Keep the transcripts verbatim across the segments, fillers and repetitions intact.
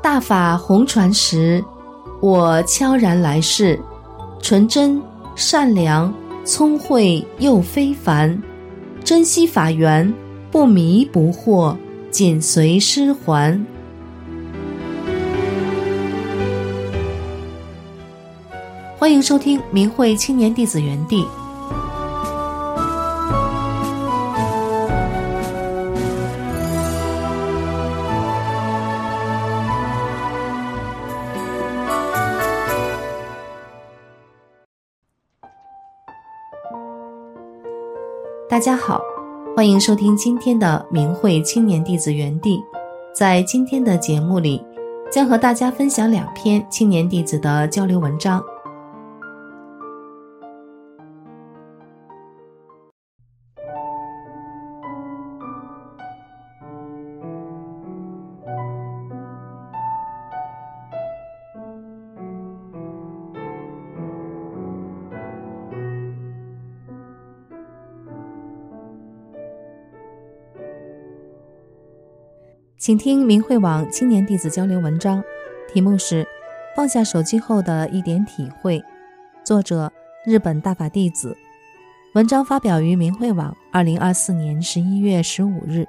大法红传时，我悄然来世，纯真、善良、聪慧又非凡，珍惜法缘，不迷不惑，紧随师还。欢迎收听明慧青年弟子园地。大家好，欢迎收听今天的明慧青年弟子园地。在今天的节目里，将和大家分享两篇青年弟子的交流文章。请听明慧网青年弟子交流文章，题目是放下手机后的一点体会，作者日本大法弟子。文章发表于明慧网二零二四年十一月十五日。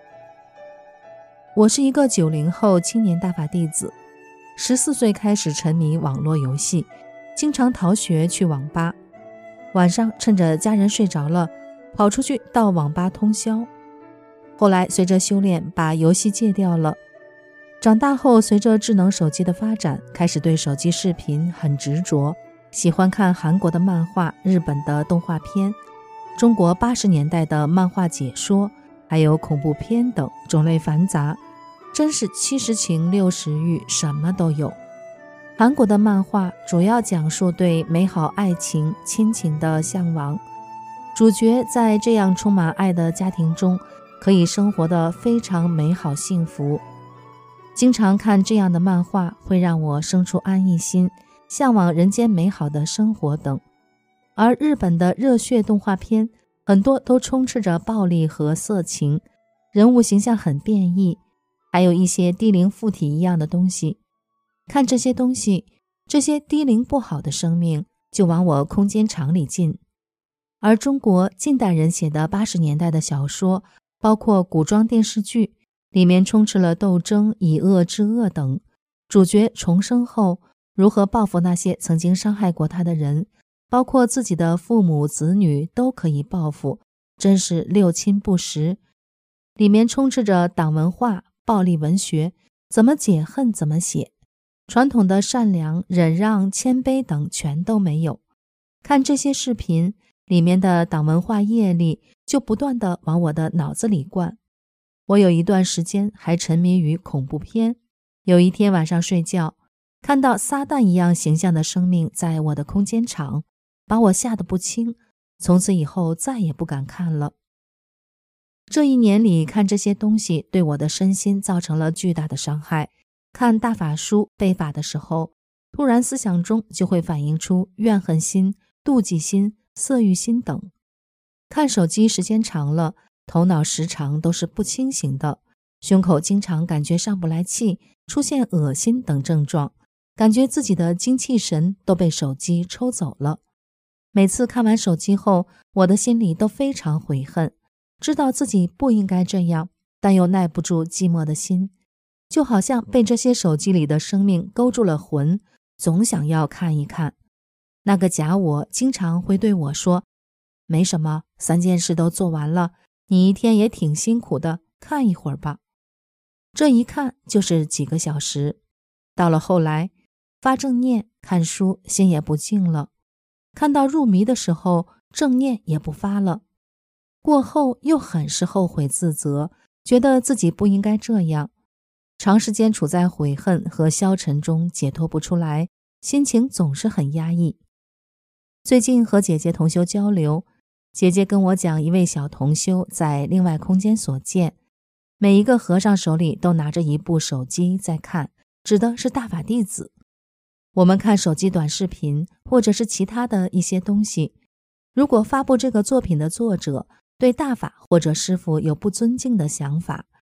我是一个九零后青年大法弟子，十四岁开始沉迷网络游戏，经常逃学去网吧，晚上趁着家人睡着了，跑出去到网吧通宵。后来随着修炼把游戏戒掉了，长大后随着智能手机的发展，开始对手机视频很执着，喜欢看韩国的漫画、日本的动画片、中国八十年代的漫画解说，还有恐怖片等，种类繁杂，真是七十情六十欲，什么都有。韩国的漫画主要讲述对美好爱情、亲情的向往，主角在这样充满爱的家庭中可以生活得非常美好幸福。经常看这样的漫画会让我生出安逸心，向往人间美好的生活等。而日本的热血动画片很多都充斥着暴力和色情，人物形象很变异，还有一些低龄附体一样的东西。看这些东西，这些低龄不好的生命就往我空间场里进。而中国近代人写的八十年代的小说，包括古装电视剧，里面充斥了斗争、以恶制恶等，主角重生后如何报复那些曾经伤害过他的人，包括自己的父母子女都可以报复，真是六亲不识。里面充斥着党文化、暴力文学，怎么解恨怎么写，传统的善良、忍让、谦卑等全都没有。看这些视频里面的党文化业力就不断地往我的脑子里灌。我有一段时间还沉迷于恐怖片，有一天晚上睡觉，看到撒旦一样形象的生命在我的空间场，把我吓得不轻，从此以后再也不敢看了。这一年里看这些东西对我的身心造成了巨大的伤害。看大法书背法的时候，突然思想中就会反映出怨恨心、妒忌心、色欲心等。看手机时间长了，头脑时常都是不清醒的，胸口经常感觉上不来气，出现恶心等症状，感觉自己的精气神都被手机抽走了。每次看完手机后，我的心里都非常悔恨，知道自己不应该这样，但又耐不住寂寞的心，就好像被这些手机里的生命勾住了魂，总想要看一看。那个假我经常会对我说，没什么，三件事都做完了，你一天也挺辛苦的，看一会儿吧。这一看就是几个小时。到了后来，发正念看书心也不静了，看到入迷的时候正念也不发了，过后又很是后悔自责，觉得自己不应该这样，长时间处在悔恨和消沉中解脱不出来，心情总是很压抑。最近和姐姐同修交流，姐姐跟我讲一位小同修在另外空间所见，每一个和尚手里都拿着一部手机在看，指的是大法弟子。我们看手机短视频或者是其他的一些东西，如果发布这个作品的作者对大法或者师父有不尊敬的想法，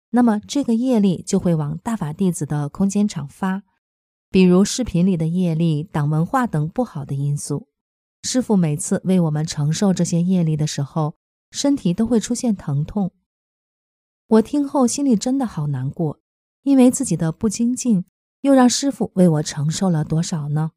那么这个业力就会往大法弟子的空间场发，比如视频里的业力、党文化等不好的因素。师父每次为我们承受这些业力的时候，身体都会出现疼痛。我听后心里真的好难过，因为自己的不精进，又让师父为我承受了多少呢？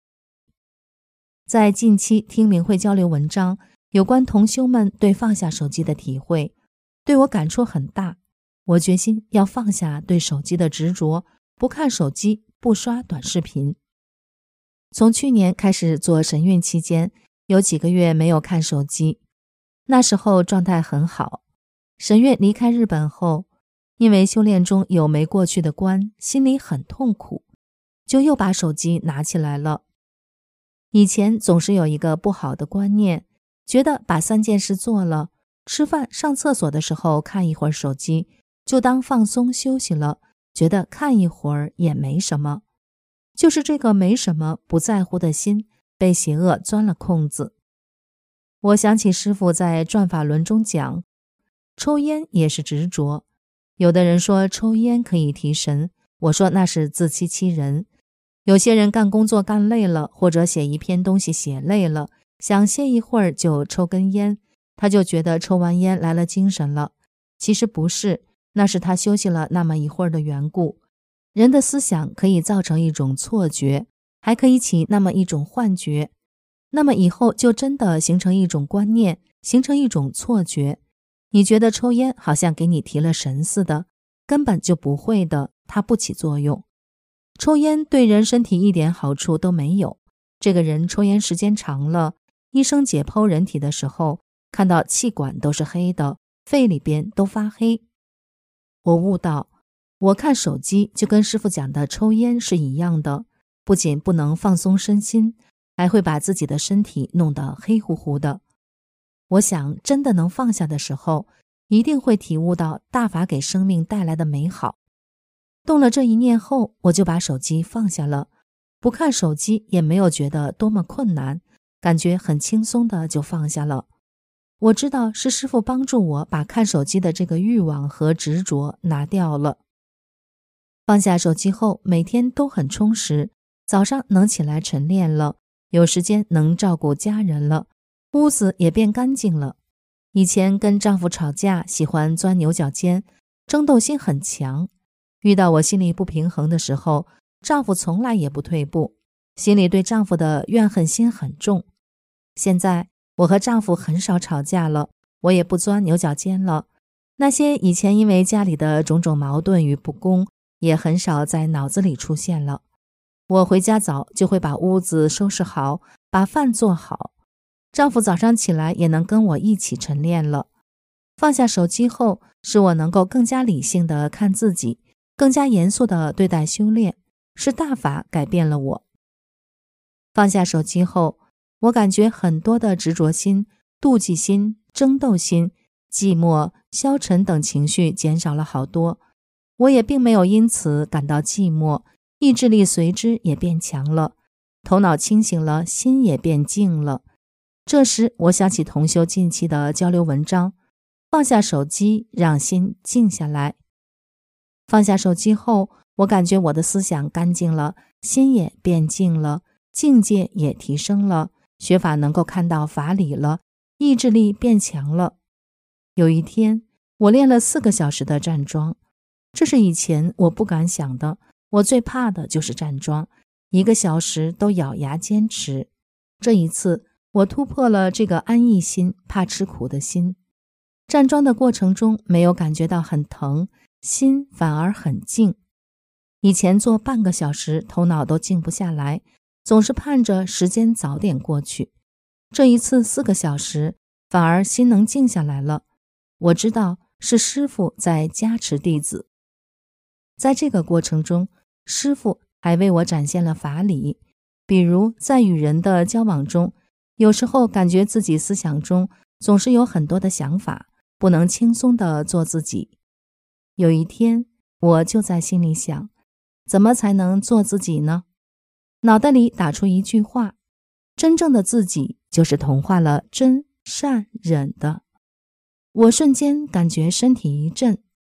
在近期听明慧交流文章，有关同修们对放下手机的体会，对我感触很大。我决心要放下对手机的执着，不看手机，不刷短视频。从去年开始做神韵期间，有几个月没有看手机，那时候状态很好。神月离开日本后，因为修炼中有没过去的关，心里很痛苦，就又把手机拿起来了。以前总是有一个不好的观念，觉得把三件事做了，吃饭、上厕所的时候看一会儿手机，就当放松休息了，觉得看一会儿也没什么。就是这个没什么不在乎的心，被邪恶钻了空子。我想起师父在转法轮中讲，抽烟也是执着。有的人说抽烟可以提神，我说那是自欺欺人。有些人干工作干累了，或者写一篇东西写累了，想歇一会儿就抽根烟，他就觉得抽完烟来了精神了。其实不是，那是他休息了那么一会儿的缘故。人的思想可以造成一种错觉，还可以起那么一种幻觉，那么以后就真的形成一种观念，形成一种错觉。你觉得抽烟好像给你提了神似的，根本就不会的，它不起作用。抽烟对人身体一点好处都没有。这个人抽烟时间长了，医生解剖人体的时候，看到气管都是黑的，肺里边都发黑。我悟到，我看手机就跟师父讲的抽烟是一样的，不仅不能放松身心，还会把自己的身体弄得黑乎乎的。我想真的能放下的时候，一定会体悟到大法给生命带来的美好。动了这一念后，我就把手机放下了，不看手机也没有觉得多么困难，感觉很轻松的就放下了。我知道是师父帮助我把看手机的这个欲望和执着拿掉了。放下手机后，每天都很充实，早上能起来晨练了，有时间能照顾家人了，屋子也变干净了。以前跟丈夫吵架，喜欢钻牛角尖，争斗心很强。遇到我心里不平衡的时候，丈夫从来也不退步，心里对丈夫的怨恨心很重。现在我和丈夫很少吵架了，我也不钻牛角尖了。那些以前因为家里的种种矛盾与不公，也很少在脑子里出现了。我回家早就会把屋子收拾好，把饭做好。丈夫早上起来也能跟我一起晨练了。放下手机后，使我能够更加理性地看自己，更加严肃地对待修炼，是大法改变了我。放下手机后，我感觉很多的执着心、妒忌心、争斗心、寂寞、消沉等情绪减少了好多。我也并没有因此感到寂寞，意志力随之也变强了，头脑清醒了，心也变静了。这时我想起同修近期的交流文章，放下手机，让心静下来。放下手机后，我感觉我的思想干净了，心也变静了，境界也提升了，学法能够看到法理了，意志力变强了。有一天，我练了四个小时的站桩，这是以前我不敢想的，我最怕的就是站桩，一个小时都咬牙坚持。这一次，我突破了这个安逸心、怕吃苦的心。站桩的过程中没有感觉到很疼，心反而很静。以前做半个小时头脑都静不下来，总是盼着时间早点过去。这一次四个小时，反而心能静下来了。我知道是师父在加持弟子。在这个过程中，师父还为我展现了法理，比如在与人的交往中，有时候感觉自己思想中总是有很多的想法，不能轻松地做自己。有一天，我就在心里想，怎么才能做自己呢？脑袋里打出一句话，真正的自己就是同化了真、善、忍的。我瞬间感觉身体一震，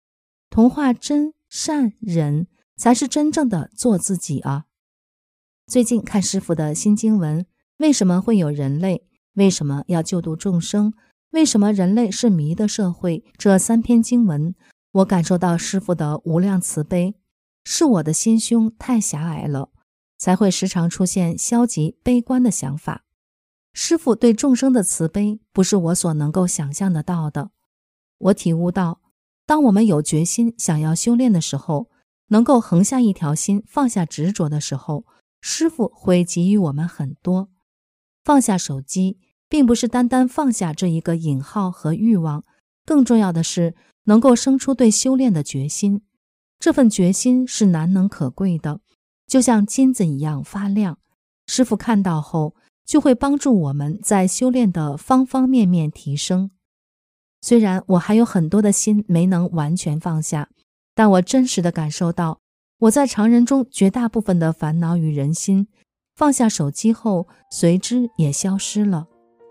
同化真善忍，才是真正的做自己啊。最近看师父的新经文，为什么会有人类？为什么要救度众生？为什么人类是迷的社会？这三篇经文，我感受到师父的无量慈悲，是我的心胸太狭隘了，才会时常出现消极悲观的想法。师父对众生的慈悲，不是我所能够想象得到的。我体悟到，当我们有决心想要修炼的时候，能够横下一条心，放下执着的时候，师父会给予我们很多。放下手机，并不是单单放下这一个引号和欲望，更重要的是能够生出对修炼的决心。这份决心是难能可贵的，就像金子一样发亮。师父看到后，就会帮助我们在修炼的方方面面提升。虽然我还有很多的心没能完全放下，但我真实地感受到，我在常人中绝大部分的烦恼与人心，放下手机后，随之也消失了。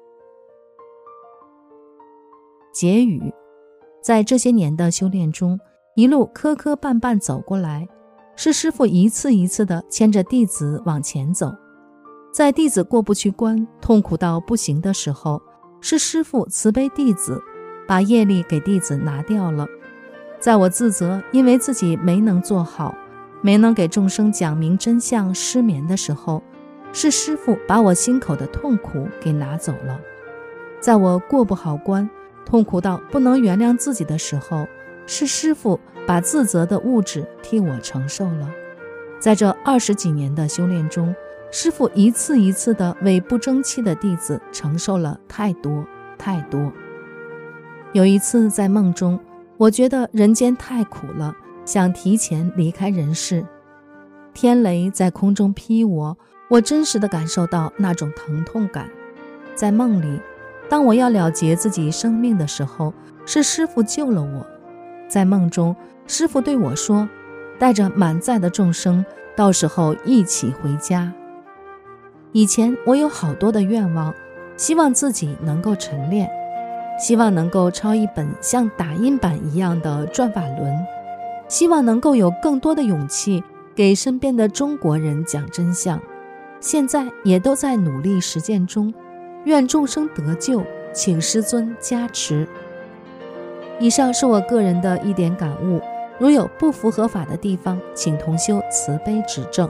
结语，在这些年的修炼中，一路磕磕绊绊走过来，是师父一次一次地牵着弟子往前走。在弟子过不去关，痛苦到不行的时候，是师父慈悲弟子，把业力给弟子拿掉了。在我自责因为自己没能做好，没能给众生讲明真相失眠的时候，是师父把我心口的痛苦给拿走了。在我过不好关，痛苦到不能原谅自己的时候，是师父把自责的物质替我承受了。在这二十几年的修炼中，师父一次一次地为不争气的弟子承受了太多太多。有一次在梦中，我觉得人间太苦了，想提前离开人世。天雷在空中劈我，我真实地感受到那种疼痛感。在梦里，当我要了结自己生命的时候，是师父救了我。在梦中，师父对我说，带着满载的众生，到时候一起回家。以前我有好多的愿望，希望自己能够晨练，希望能够抄一本像打印版一样的转法轮，希望能够有更多的勇气给身边的中国人讲真相。现在也都在努力实践中，愿众生得救，请师尊加持。以上是我个人的一点感悟，如有不符合法的地方，请同修慈悲指正。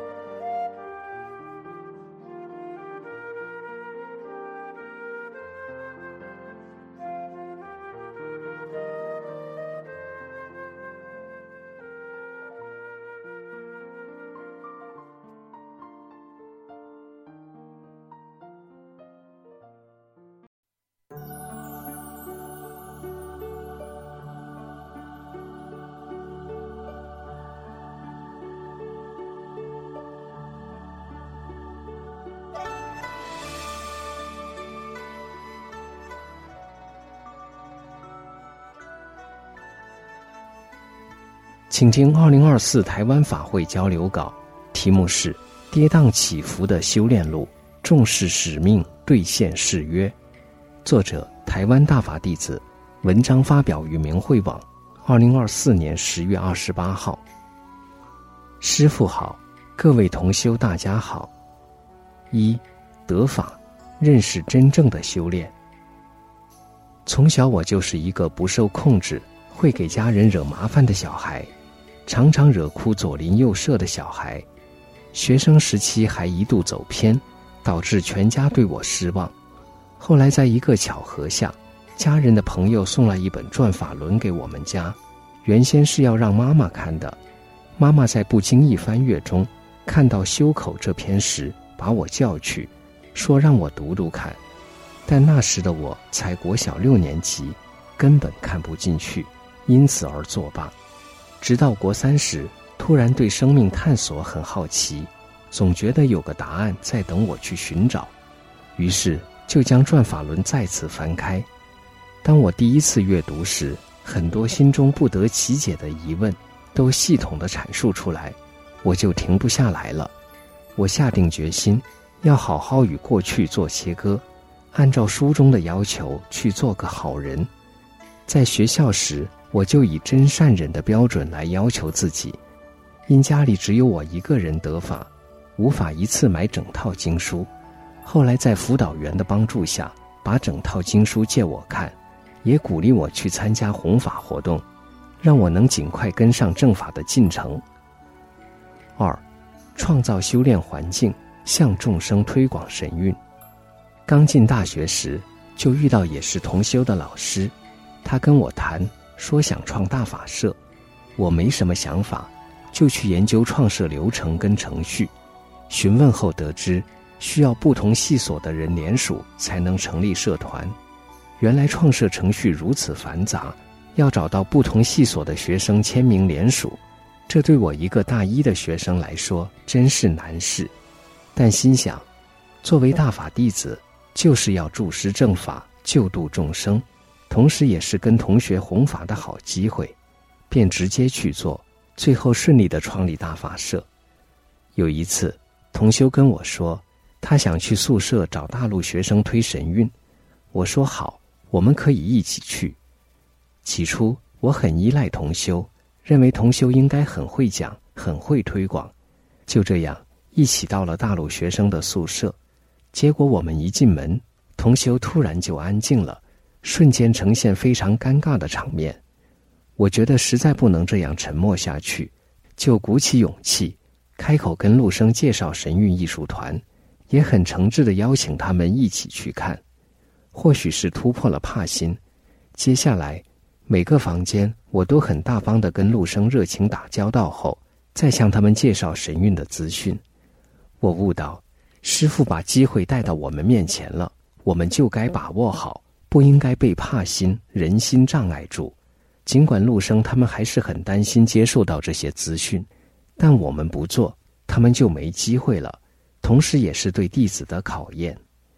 请听二零二四台湾法会交流稿，题目是跌宕起伏的修炼路，重视使命，兑现誓约。作者台湾大法弟子，文章发表于明慧网，二零二四年十月二十八号。师父好，各位同修大家好。一、得法，认识真正的修炼。从小我就是一个不受控制，会给家人惹麻烦的小孩，常常惹哭左邻右舍的小孩。学生时期还一度走偏，导致全家对我失望。后来在一个巧合下，家人的朋友送来一本转法轮给我们家，原先是要让妈妈看的。妈妈在不经意翻阅中看到修口这篇时，把我叫去，说让我读读看。但那时的我才国小六年级，根本看不进去，因此而作罢。直到国三时，突然对生命探索很好奇，总觉得有个答案在等我去寻找，于是就将转法轮再次翻开。当我第一次阅读时，很多心中不得其解的疑问都系统地阐述出来，我就停不下来了。我下定决心要好好与过去做切割，按照书中的要求去做个好人。在学校时， 我就以真善忍的标准来要求自己。因家里只有我一个人得法，无法一次买整套经书，后来在辅导员的帮助下，把整套经书借我看，也鼓励我去参加弘法活动，让我能尽快跟上正法的进程。二，创造修炼环境，向众生推广神韵。刚进大学时，就遇到也是同修的老师，他跟我谈说想创大法社，我没什么想法，就去研究创社流程跟程序。询问后得知，需要不同系所的人联署才能成立社团。原来创社程序如此繁杂，要找到不同系所的学生签名联署，这对我一个大一的学生来说真是难事。但心想，作为大法弟子，就是要助师正法，救度众生，同时也是跟同学弘法的好机会，便直接去做，最后顺利地创立大法社。有一次，同修跟我说，他想去宿舍找大陆学生推神韵，我说好，我们可以一起去。起初我很依赖同修，认为同修应该很会讲，很会推广，就这样一起到了大陆学生的宿舍。结果我们一进门，同修突然就安静了，瞬间呈现非常尴尬的场面。我觉得实在不能这样沉默下去，就鼓起勇气开口跟陆生介绍神韵艺术团，也很诚挚地邀请他们一起去看。或许是突破了怕心，接下来每个房间我都很大方地跟陆生热情打交道后，再向他们介绍神韵的资讯。我悟到，师父把机会带到我们面前了，我们就该把握好，不应该被怕心、人心障碍住。尽管陆生他们还是很担心接受到这些资讯，但我们不做，他们就没机会了，同时也是对弟子的考验。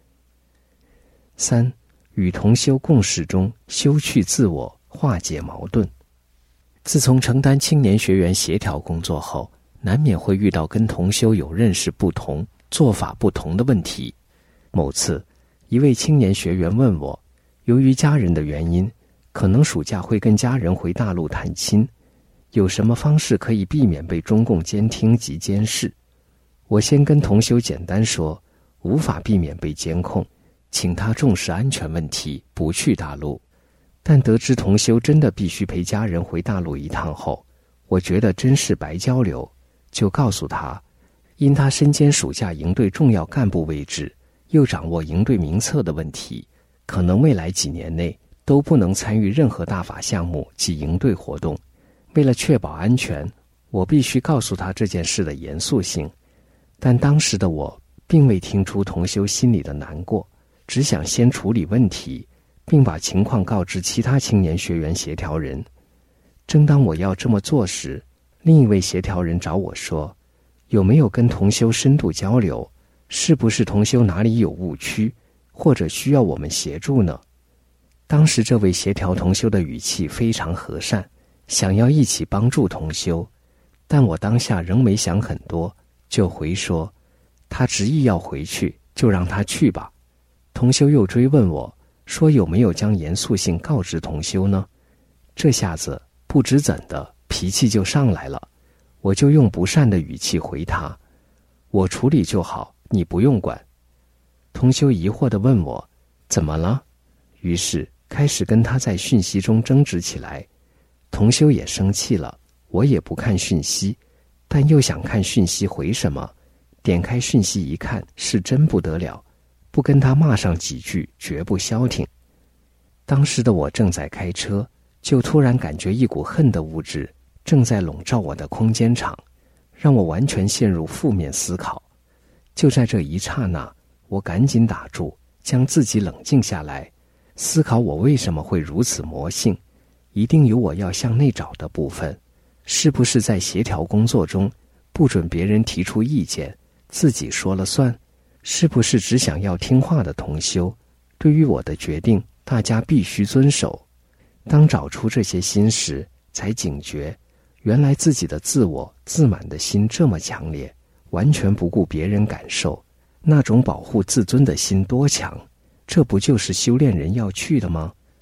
三，与同修共事中修去自我，化解矛盾。自从承担青年学员协调工作后，难免会遇到跟同修有认识不同、做法不同的问题。某次，一位青年学员问我，由于家人的原因，可能暑假会跟家人回大陆探亲，有什么方式可以避免被中共监听及监视？我先跟同修简单说，无法避免被监控，请他重视安全问题，不去大陆。但得知同修真的必须陪家人回大陆一趟后，我觉得真是白交流，就告诉他，因他身兼暑假营队重要干部位置，又掌握营队名册的问题，可能未来几年内都不能参与任何大法项目及营队活动。为了确保安全，我必须告诉他这件事的严肃性。但当时的我并未听出同修心里的难过，只想先处理问题，并把情况告知其他青年学员协调人。正当我要这么做时，另一位协调人找我说，有没有跟同修深度交流，是不是同修哪里有误区，或者需要我们协助呢？当时这位协调同修的语气非常和善，想要一起帮助同修，但我当下仍没想很多，就回说，他执意要回去，就让他去吧。同修又追问我，说有没有将严肃性告知同修呢？这下子不知怎的脾气就上来了，我就用不善的语气回他，我处理就好，你不用管。同修疑惑地问我，怎么了？于是开始跟他在讯息中争执起来。同修也生气了，我也不看讯息，但又想看讯息回什么，点开讯息一看，是真不得了，不跟他骂上几句绝不消停。当时的我正在开车，就突然感觉一股恨的物质正在笼罩我的空间场，让我完全陷入负面思考。就在这一刹那，我赶紧打住，将自己冷静下来，思考我为什么会如此魔性，一定有我要向内找的部分。是不是在协调工作中不准别人提出意见，自己说了算？是不是只想要听话的同修，对于我的决定大家必须遵守？当找出这些心时，才警觉，原来自己的自我自满的心这么强烈，完全不顾别人感受，那种保护自尊的心多强，这不就是修炼人要去的吗？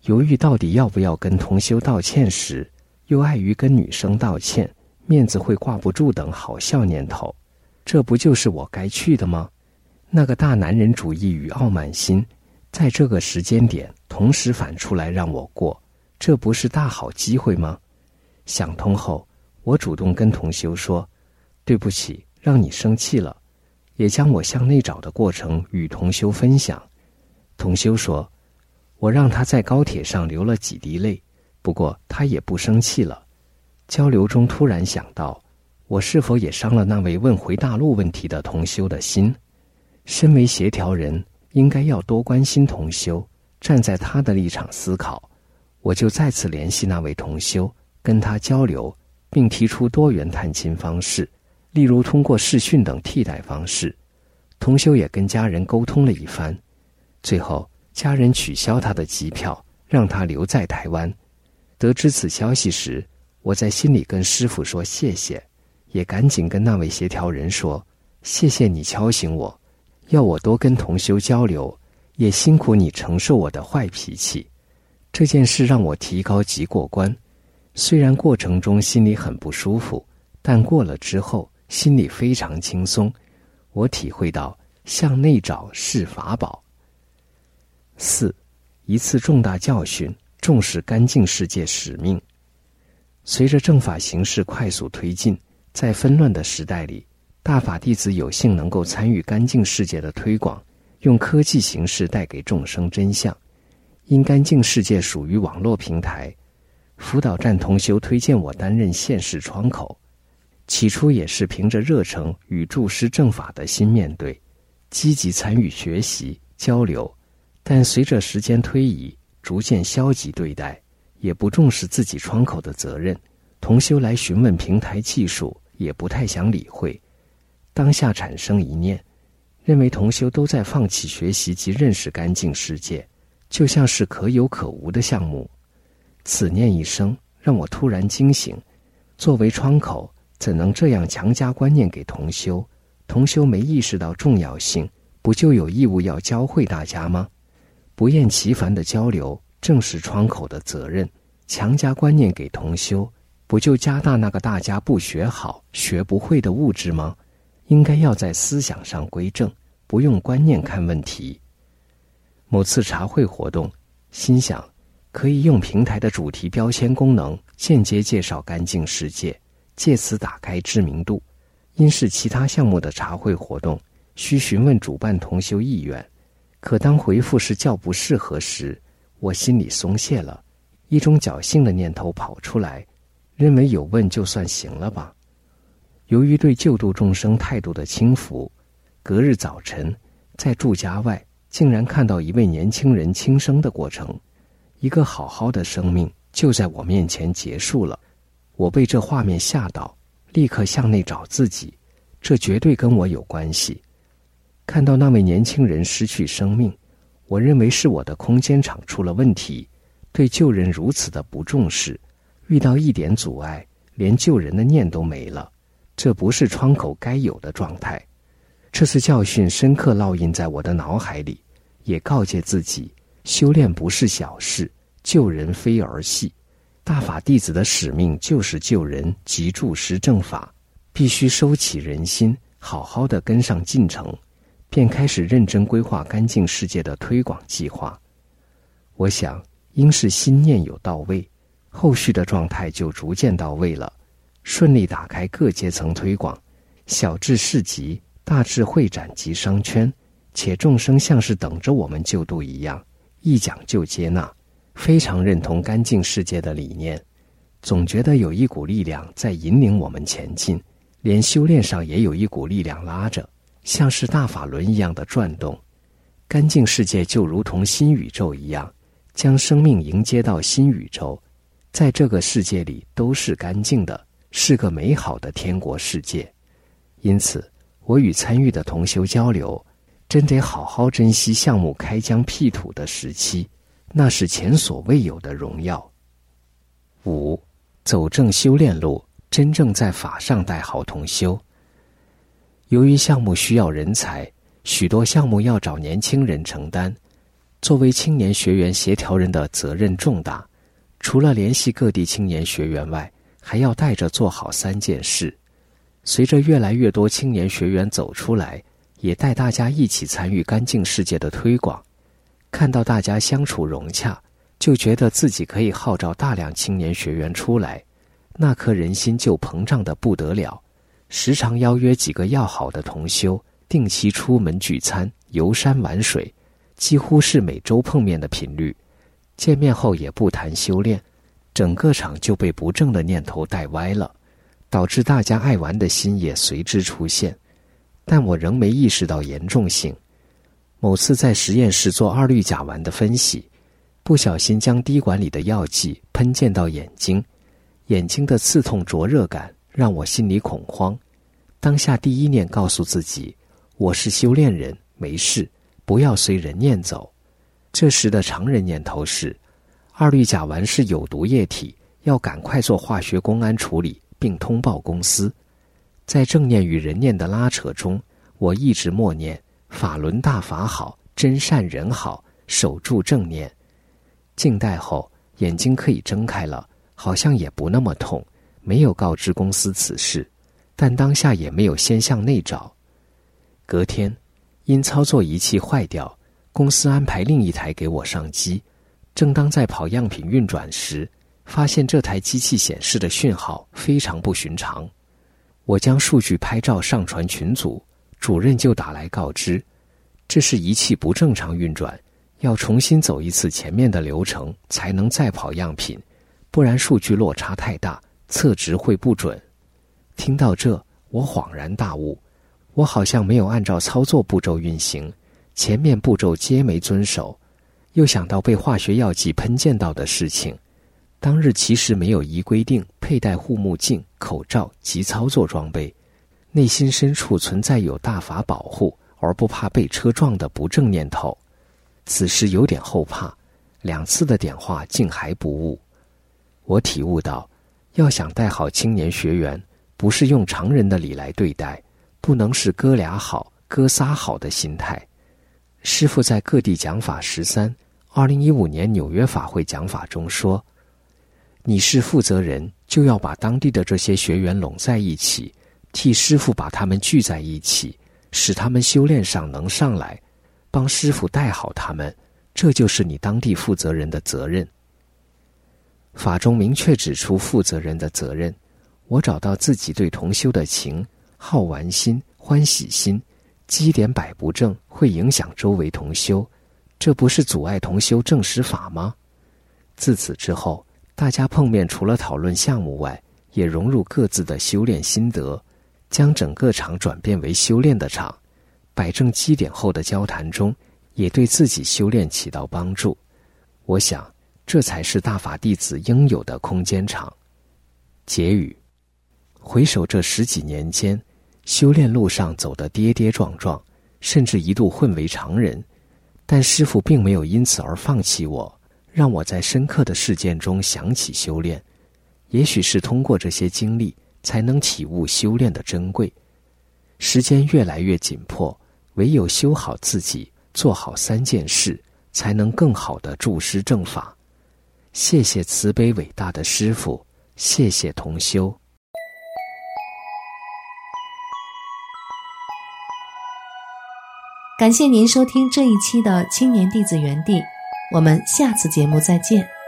犹豫到底要不要跟同修道歉时，又碍于跟女生道歉，面子会挂不住等好笑念头，这不就是我该去的吗？那个大男人主义与傲慢心，在这个时间点同时反出来让我过，这不是大好机会吗？想通后，我主动跟同修说，对不起，让你生气了，也将我向内找的过程与同修分享。同修说，我让他在高铁上流了几滴泪，不过他也不生气了。交流中突然想到，我是否也伤了那位问回大陆问题的同修的心？身为协调人，应该要多关心同修，站在他的立场思考。我就再次联系那位同修，跟他交流，并提出多元探亲方式，例如通过视讯等替代方式。同修也跟家人沟通了一番，最后家人取消他的机票，让他留在台湾。得知此消息时，我在心里跟师父说谢谢，也赶紧跟那位协调人说，谢谢你敲醒我，要我多跟同修交流，也辛苦你承受我的坏脾气。这件事让我提高级过关，虽然过程中心里很不舒服，但过了之后心里非常轻松。我体会到向内找是法宝。四，一次重大教训，重视干净世界使命。随着正法形势快速推进，在纷乱的时代里，大法弟子有幸能够参与干净世界的推广，用科技形式带给众生真相。因干净世界属于网络平台，辅导站同修推荐我担任现世窗口。起初也是凭着热诚与注师正法的心面对，积极参与学习交流，但随着时间推移，逐渐消极对待，也不重视自己窗口的责任。同修来询问平台技术，也不太想理会。当下产生一念，认为同修都在放弃学习及认识干净世界，就像是可有可无的项目。此念一生，让我突然惊醒，作为窗口，怎能这样强加观念给同修？同修没意识到重要性，不就有义务要教会大家吗？不厌其烦的交流，正是窗口的责任。强加观念给同修，不就加大那个大家不学好、学不会的物质吗？应该要在思想上归正，不用观念看问题。某次茶会活动，心想可以用平台的主题标签功能，间接介绍干净世界，借此打开知名度。因是其他项目的茶会活动，需询问主办同修意愿，可当回复是较不适合时，我心里松懈了，一种侥幸的念头跑出来，认为有问就算行了吧。由于对救度众生态度的轻浮，隔日早晨在住家外竟然看到一位年轻人轻生的过程，一个好好的生命就在我面前结束了。我被这画面吓到，立刻向内找自己，这绝对跟我有关系。看到那位年轻人失去生命，我认为是我的空间场出了问题，对救人如此的不重视，遇到一点阻碍，连救人的念都没了，这不是窗口该有的状态。这次教训深刻烙印在我的脑海里，也告诫自己，修炼不是小事，救人非儿戏。大法弟子的使命就是救人及注师正法，必须收起人心，好好的跟上进程，便开始认真规划干净世界的推广计划。我想应是心念有到位，后续的状态就逐渐到位了，顺利打开各阶层推广，小至市集，大至会展及商圈，且众生像是等着我们救度一样，一讲就接纳，非常认同干净世界的理念，总觉得有一股力量在引领我们前进，连修炼上也有一股力量拉着，像是大法轮一样的转动。干净世界就如同新宇宙一样，将生命迎接到新宇宙，在这个世界里都是干净的，是个美好的天国世界。因此我与参与的同修交流，真得好好珍惜项目开疆辟土的时期，那是前所未有的荣耀。五，走正修炼路，真正在法上带好同修。由于项目需要人才，许多项目要找年轻人承担， 作为青年学员协调人的责任重大，除了联系各地青年学员外，还要带着做好三件事。随着越来越多青年学员走出来，也带大家一起参与干净世界的推广。看到大家相处融洽，就觉得自己可以号召大量青年学员出来，那颗人心就膨胀得不得了。时常邀约几个要好的同修，定期出门聚餐、游山玩水，几乎是每周碰面的频率。见面后也不谈修炼，整个场就被不正的念头带歪了，导致大家爱玩的心也随之出现。但我仍没意识到严重性。某次在实验室做二氯甲烷的分析，不小心将滴管里的药剂喷溅到眼睛，眼睛的刺痛灼热感让我心里恐慌。当下第一念告诉自己，我是修炼人，没事，不要随人念走。这时的常人念头是，二氯甲烷是有毒液体，要赶快做化学公安处理，并通报公司。在正念与人念的拉扯中，我一直默念法轮大法好，真善人好，守住正念。静待后，眼睛可以睁开了，好像也不那么痛，没有告知公司此事，但当下也没有先向内找。隔天，因操作仪器坏掉，公司安排另一台给我上机。正当在跑样品运转时，发现这台机器显示的讯号非常不寻常。我将数据拍照上传群组，主任就打来告知，这是仪器不正常运转，要重新走一次前面的流程才能再跑样品，不然数据落差太大，测值会不准。听到这，我恍然大悟，我好像没有按照操作步骤运行，前面步骤皆没遵守。又想到被化学药剂喷溅到的事情，当日其实没有依规定佩戴护目镜、口罩及操作装备，内心深处存在有大法保护而不怕被车撞的不正念头。此时有点后怕，两次的点化竟还不悟。我体悟到，要想带好青年学员，不是用常人的理来对待，不能是哥俩好、哥仨好的心态。师父在各地讲法十三，二零一五年纽约法会讲法中说，你是负责人，就要把当地的这些学员拢在一起，替师父把他们聚在一起，使他们修炼上能上来，帮师父带好他们，这就是你当地负责人的责任。法中明确指出负责人的责任，我找到自己对同修的情、好玩心、欢喜心，基点摆不正，会影响周围同修，这不是阻碍同修正实法吗？自此之后，大家碰面除了讨论项目外，也融入各自的修炼心得，将整个场转变为修炼的场。摆正基点后的交谈中，也对自己修炼起到帮助。我想，这才是大法弟子应有的空间场。结语：回首这十几年间，修炼路上走得跌跌撞撞，甚至一度混为常人，但师父并没有因此而放弃我，让我在深刻的事件中想起修炼。也许是通过这些经历，才能体悟修炼的珍贵。时间越来越紧迫，唯有修好自己，做好三件事，才能更好地注师正法。谢谢慈悲伟大的师父，谢谢同修。 感谢您收听这一期的青年弟子园地，我们下次节目再见。